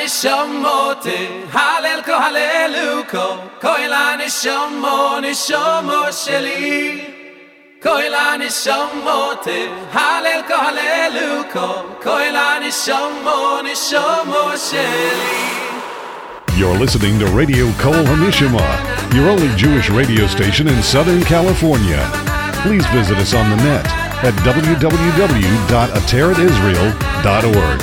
nishamote halel ko haleluko koila nishamo sheli koila nishamote halel ko haleluko koila nishamo sheli. You're listening to Radio Kol Hamishama, your only Jewish radio station in Southern California. Please visit us on the net at www.ateratisrael.org.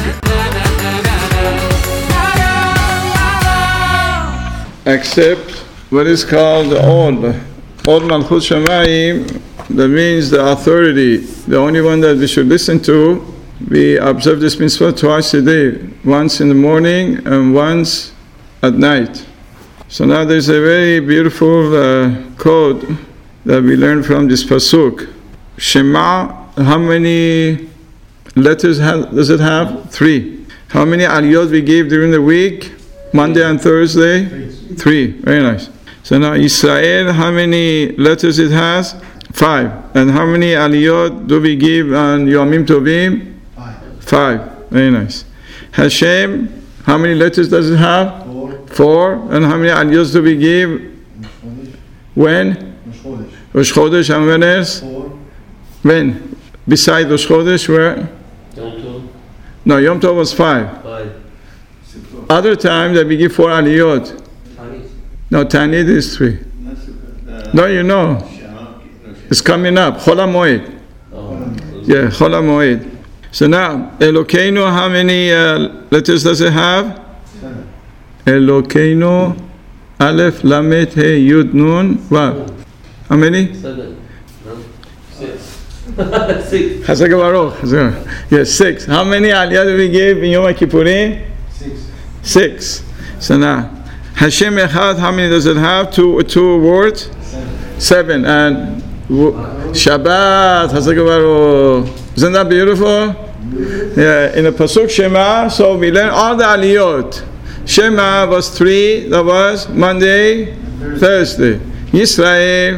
Accept what is called the Od Malchut Shamayim, that means the authority, the only one that we should listen to. We observe this mitzvah twice a day, once in the morning and once at night. So now there's a very beautiful code that we learn from this pasuk. Shema, how many letters does it have? 3. How many aliyot we gave during the week? Monday and Thursday? 3. Very nice. So now Israel, how many letters it has? 5. And how many aliyot do we give on Yomim Tovim? 5. Very nice. Hashem, how many letters does it have? 4. And how many aliyot do we give? When? Rosh Chodesh. And when else? 4. When? Beside Rosh Chodesh, where? Yom Tov. No, Yom Tov was 5. 5. Other time that we give 4 aliyot. No, Tanit is 3. No, you know. It's coming up. Chol HaMoed. Yeah, Chol HaMoed. So now, Elokeinu, how many letters does it have? 7. Elokeinu, Aleph, Lamed, He, Yud, Nun, Vav. How many? 7. No? 6. 6. Chazak Baruch. Yes, 6. How many aliyah do we give in Yom Kippurim? 6. So now, Hashem Echad, how many does it have? Two words? 7. And Shabbat, Chazak Baruch. Isn't that beautiful? Yeah, in the pasuk Shema, so we learn all the aliyot. Shema was 3, that was Monday, Thursday. Yisrael,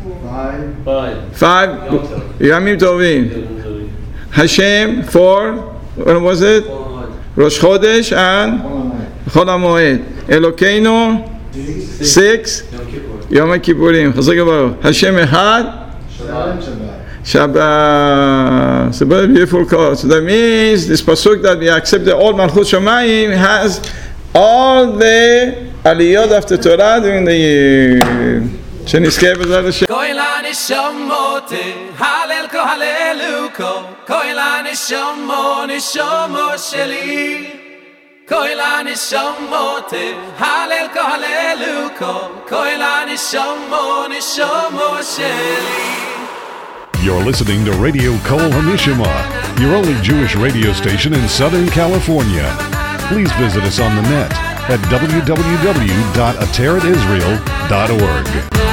5. Yamim Tovim. Hashem, 4. When was it? Rosh Chodesh and Chol HaMoed. Elokeinu, 6. Yom Kippurim. Chazak Baruch. Hashem Echad, Shabbat. It's a very beautiful code. So that means this pasuk that we accept the old Malchut Shamayim has all the aliyot of the Torah during the year. Shenizkeh b'ezrat Hashem. Koila nishamote halel ko haleluko koila nishamo sheli koila nishamote halel ko haleluko koila nishamo sheli. You're listening to Radio Kol Hamishama, your only Jewish radio station in Southern California. Please visit us on the net at www.ateratisrael.org.